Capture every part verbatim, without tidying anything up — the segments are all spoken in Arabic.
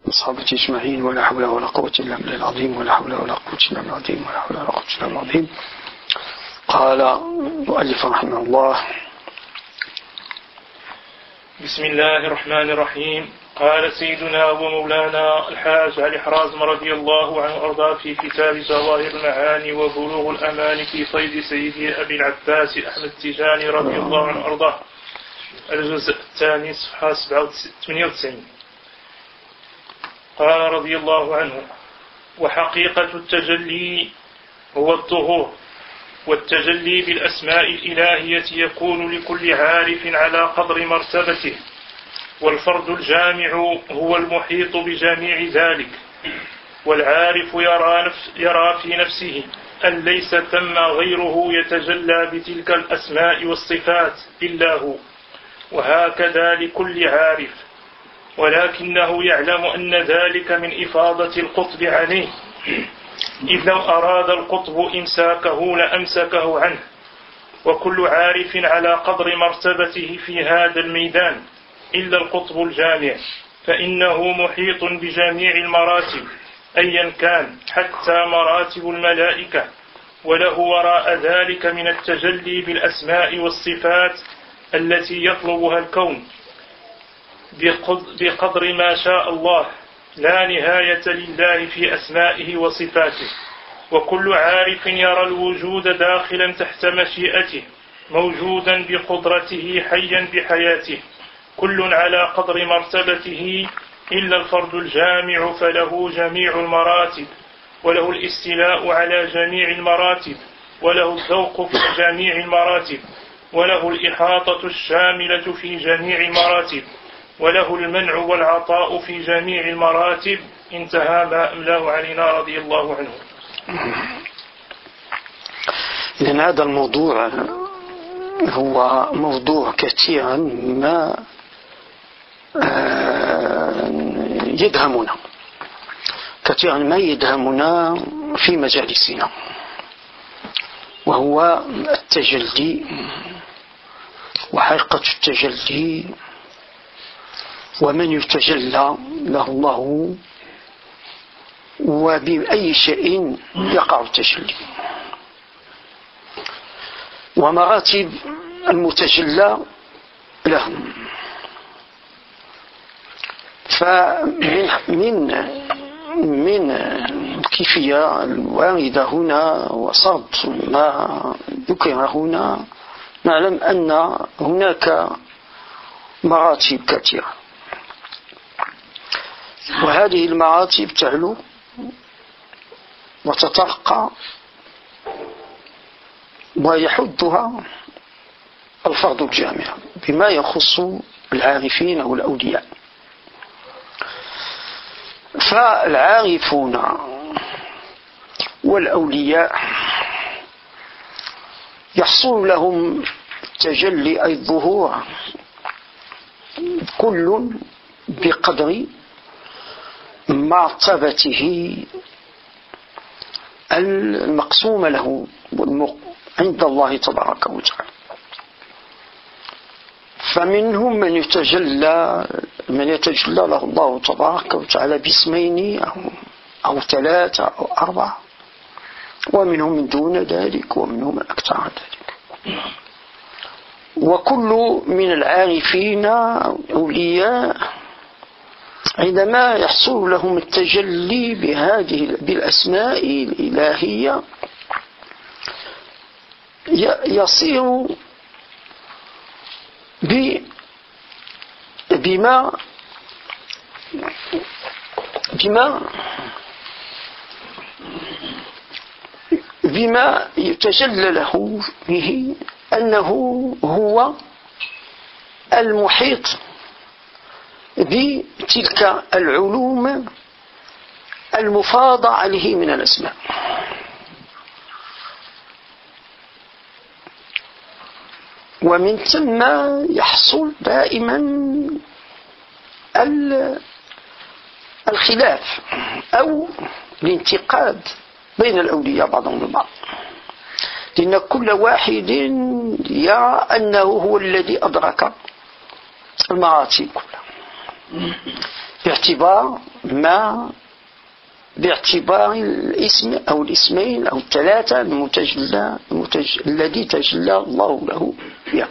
أصحابه أجمعين، ولا حول ولا قوة إلا بالله العظيم، ولا حول ولا قوة إلا بالله العظيم، ولا حول ولا قوة إلا بالله العظيم. قال المؤلف رحمه الله: بسم الله الرحمن الرحيم. قال سيدنا ومولانا الحاج علي حرازم رضي الله عنه وأرضاه في كتاب جواهر المعاني وبلوغ الأمان في صيد سيدي أبي العباس أحمد التجاني رضي الله عنه وأرضاه، الجزء الثاني صفحة ثمانية وتسعين. قال رضي الله عنه: وحقيقة التجلي هو الظهور، والتجلي بالأسماء الإلهية يكون لكل عارف على قدر مرتبته، والفرد الجامع هو المحيط بجميع ذلك، والعارف يرى, نفس يرى في نفسه أن ليس ثم غيره يتجلى بتلك الأسماء والصفات إلا هو، وهكذا لكل عارف، ولكنه يعلم أن ذلك من إفاضة القطب عليه، إذ لو أراد القطب إمساكه لأمسكه عنه، وكل عارف على قدر مرتبته في هذا الميدان إلا القطب الجامع، فإنه محيط بجميع المراتب أيا كان، حتى مراتب الملائكة، وله وراء ذلك من التجلي بالأسماء والصفات التي يطلبها الكون بقدر ما شاء الله، لا نهاية لله في أسمائه وصفاته. وكل عارف يرى الوجود داخلا تحت مشيئته، موجودا بقدرته، حيا بحياته، كل على قدر مرتبته إلا الفرد الجامع، فله جميع المراتب، وله الاستيلاء على جميع المراتب، وله الذوق في جميع المراتب، وله الإحاطة الشاملة في جميع المراتب، وله المنع والعطاء في جميع المراتب. انتهى ما أملاه علينا رضي الله عنه. لأن هذا الموضوع هو موضوع كثيرا ما يدهمنا كثيرا ما يدهمنا في مجالسنا، وهو التجلي وحقيقة التجلي، ومن يتجلى له الله، وبأي شيء يقع التجلي، ومراتب المتجلى لهم. فمن من من الكيفية الواردة هنا وصرد ما ذكر هنا، نعلم أن هناك مراتب كثيرة، وهذه المراتب تعلو وتترقى، ويحدها الفرد الجامع بما يخص العارفين أو الأولياء. فالعارفون والأولياء يحصل لهم تجلي أي الظهور كل بقدر مرتبته المقسومة له عند الله تبارك وتعالى. فمنهم من يتجلى من يتجلى له الله تبارك وتعالى باسمين أو, أو ثلاثة أو أربعة، ومنهم من دون ذلك، ومنهم من أكثر ذلك. وكل من العارفين أولياء عندما يحصل لهم التجلي بهذه بالأسماء الإلهية يصير بما بما بما يتجلى له به أنه هو المحيط بتلك العلوم المفاضة عليه من الأسماء. ومن ثم يحصل دائما الخلاف أو الانتقاد بين الأولياء بعضهم البعض، لأن كل واحد يرى أنه هو الذي أدرك المراتب كلها، باعتبار ما باعتبار الاسم أو الاسمين أو الثلاثة المتجلى المتج... الذي تجلى الله له فيها.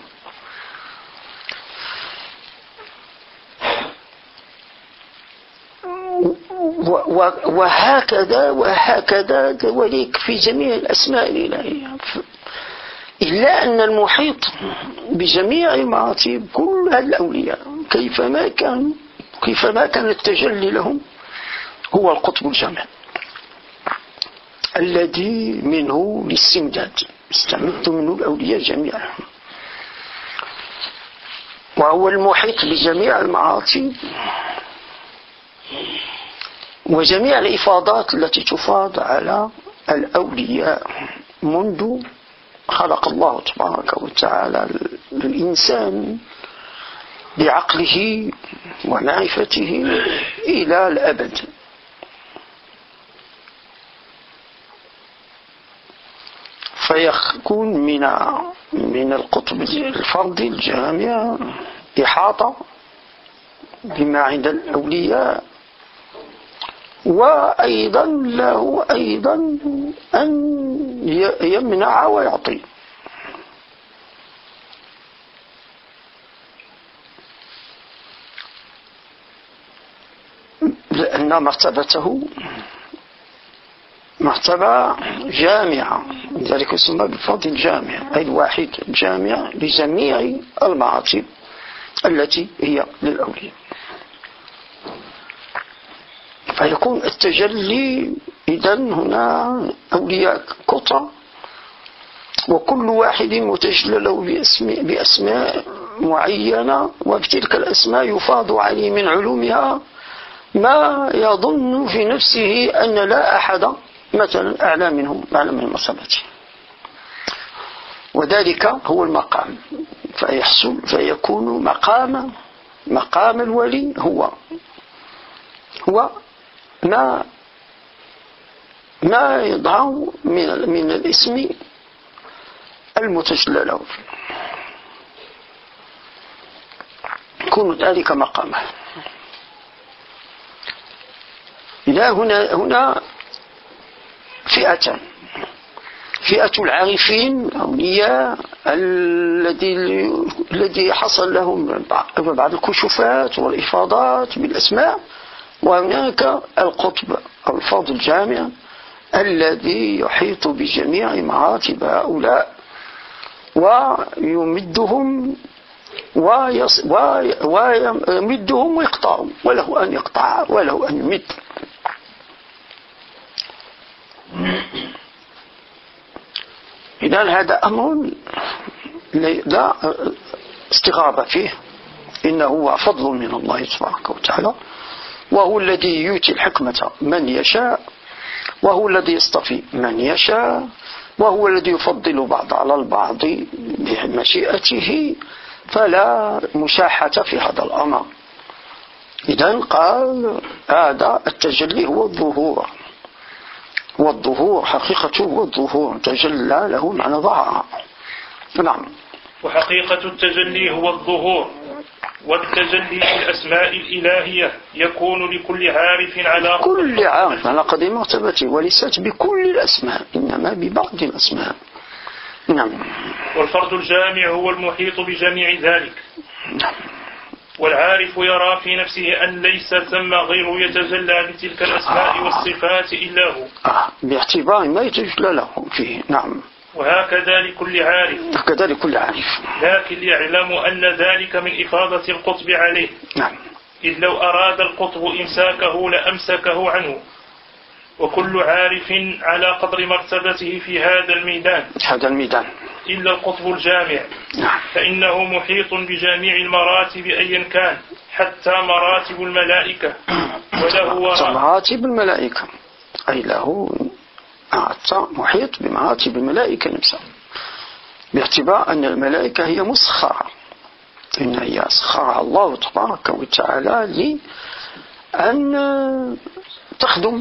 وهكذا وهكذا ذلك في جميع الأسماء الإلهية، إلا أن المحيط بجميع مراتب كل الأولياء كيفما كان كيفما كان التجلي لهم هو القطب الجامع الذي منه الاستمداد، استمد منه الأولياء جميعا، وهو المحيط بجميع المراتب وجميع الإفاضات التي تفاض على الأولياء منذ خلق الله تبارك وتعالى الإنسان بعقله ومعرفته إلى الأبد. فيكون من من القطب الفردي الجامع إحاطة بما عند الأولياء، وأيضا له أيضا أن يمنع ويعطي، لأن مرتبته مرتبة جامعة، لذلك يسمى بالفضل الجامع، أي الواحد الجامع لجميع المراتب التي هي للأولياء. فيكون التجلي إذن هنا أولياء كثر، وكل واحد متجلى له بأسماء معينة، وبتلك الأسماء يفاض عليه من علومها ما يظن في نفسه أن لا أحد مثلا أعلى منهم أعلى من مرتبته، وذلك هو المقام. فيحصل فيكون مقام مقام الولي هو هو ما ما يضع من من الاسم المتجلى له، يكون ذلك مقامه. إلى هنا هنا فئتان: فئة العارفين الأولياء الذي الذي حصل لهم بعض الكشوفات والإفاضات بالأسماء، وهناك القطب أو الفضل الجامع الذي يحيط بجميع مراتب هؤلاء ويمدهم ويص... ويمدهم ويقطعهم، وله أن يقطع وله أن يمد. إذن هذا أمر لا استغراب فيه، إنه هو فضل من الله تبارك وتعالى، وهو الذي يؤتي الحكمة من يشاء، وهو الذي يصطفي من يشاء، وهو الذي يفضل بعض على البعض بمشيئته، فلا مشاحة في هذا الأمر. إذن قال هذا التجلي هو الظهور، والظهور حقيقته هو الظهور، تجلى له معنى ظهر. نعم. وحقيقة التجلي هو الظهور، والتجلي في الأسماء الإلهية يكون لكل عارف على كل عارف على قدر مرتبته، وليست بكل الأسماء، إنما ببعض الأسماء. نعم. والفرد الجامع هو المحيط بجميع ذلك. نعم. والعارف يرى في نفسه أن ليس ثم غيره يتجلى بتلك الأسماء والصفات إلا هو، آه. باعتبار ما يتجلى له فيه. نعم. وهكذا لكل عارف، هكذا لكل عارف، لكن يعلم أن ذلك من إفاضة القطب عليه. نعم. إذ لو أراد القطب إمساكه لأمسكه عنه، وكل عارف على قدر مرتبته في هذا الميدان هذا الميدان إلا القطب الجامع. نعم. فإنه محيط بجميع المراتب أيا كان، حتى مراتب الملائكة، وله مراتب الملائكة، أي له محيط بمراتب الملائكة نفسها، باعتبار أن الملائكة هي مسخرة، إن هي سخرها الله تبارك وتعالى لأن تخدم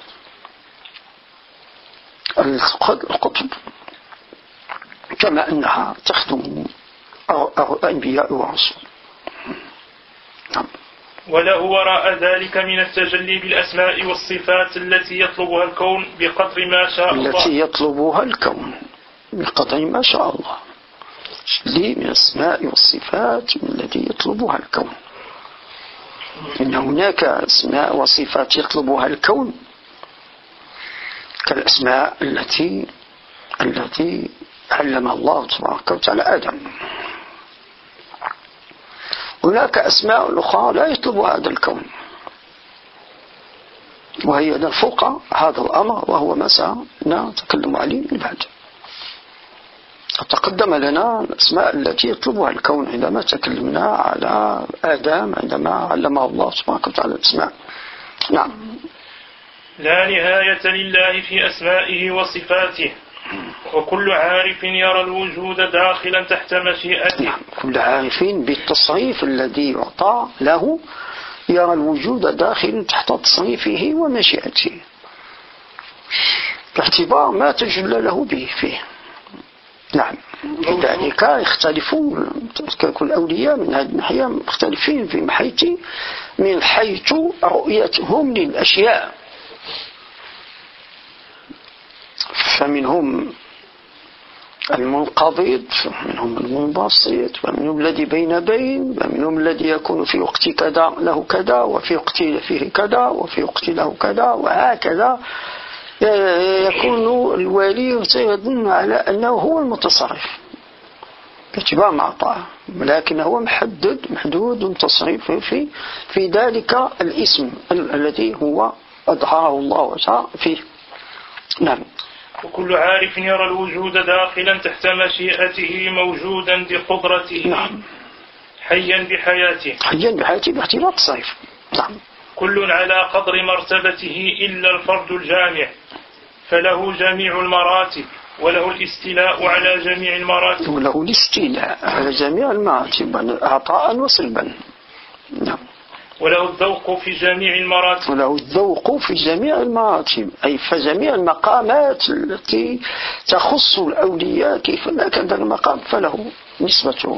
القطب كما أنها تخدم الأنبياء والرسل. نعم. وله وراء ذلك من التجلي بالأسماء والصفات التي يطلبها الكون بقدر ما شاء الله التي يطلبها الكون بقدر ما شاء الله، تجلي من الأسماء والصفات التي يطلبها الكون. إن هناك أسماء وصفات يطلبها الكون كالأسماء التي التي علم الله تبارك وتعالى آدم. هناك أسماء أخرى لا يطلبها هذا الكون، وهي نفوق هذا الأمر، وهو ما سنتكلم عليه من بعد. تقدم لنا الأسماء التي يطلبها الكون عندما تكلمنا على آدم عندما علمه الله تبارك وتعالى الأسماء. نعم. لا نهاية لله في أسمائه وصفاته، وكل عارف يرى الوجود داخلا تحت مشيئته. نعم. كل عارف بالتصريف الذي يعطى له يرى الوجود داخلا تحت تصريفه ومشيئته باعتبار ما تجلى له به فيه. نعم. لذلك يختلفون كل الأولياء من هذه الناحية مختلفين في حيث من حيث رؤيتهم للأشياء. فمنهم المنقبض، ومنهم المنبسط، ومنهم الذي بين بين، ومنهم الذي يكون في وقت كذا له كذا، وفي وقت فيه كذا، وفي وقت له كذا، وهكذا يكون الوالي يظن على أنه هو المتصرف باعتبار ما أعطاه، ولكن هو محدد محدود تصريف في في ذلك الاسم الذي هو أظهره الله وجهه فيه. نعم. وكل عارف يرى الوجود داخلا تحت مشيئته موجودا بقدرته. نعم. حيا بحياته حيا بحياته باعتبار التصريف. نعم. كل على قدر مرتبته إلا الفرد الجامع، فله جميع المراتب، وله الاستيلاء على جميع المراتب، وله الاستيلاء على جميع المراتب عطاء وسلبا. نعم. وله الذوق في جميع المراتب، وله الذوق في جميع المراتب، أي فجميع المقامات التي تخص الأولياء كيف ما كان ذلك المقام فله نسبته،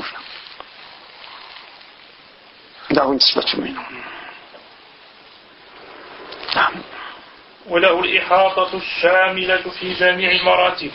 له نسبة منه. نعم. وله الإحاطة الشاملة في جميع المراتب.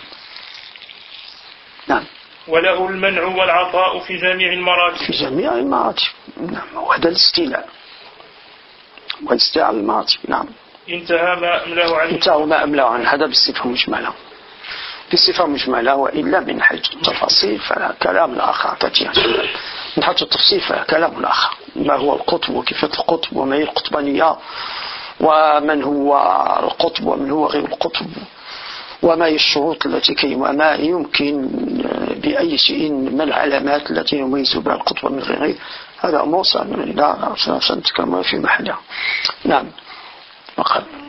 نعم. وله المنع والعطاء في جميع المراتب. في جميع المراتب. نعم. وهذا الاستيلاء والاستيلاء على المراتب. نعم. انتهى ما أمله عنه. انتهى ما أمله عنه. هذا بالصفة مجملة. بالصفة مجملة، وإلا من حيث التفاصيل فكلام آخر كثير. من حيث التفصيل فكلام آخر، ما هو القطب وكيف القطب وما هي القطبانية ومن هو القطب ومن هو غير القطب، وما هي الشروط التي كي وما يمكن بأي شيء من العلامات التي يميز بها القطب من غيره. هذا أمور لا سنتكلم في محلها. نعم. وقال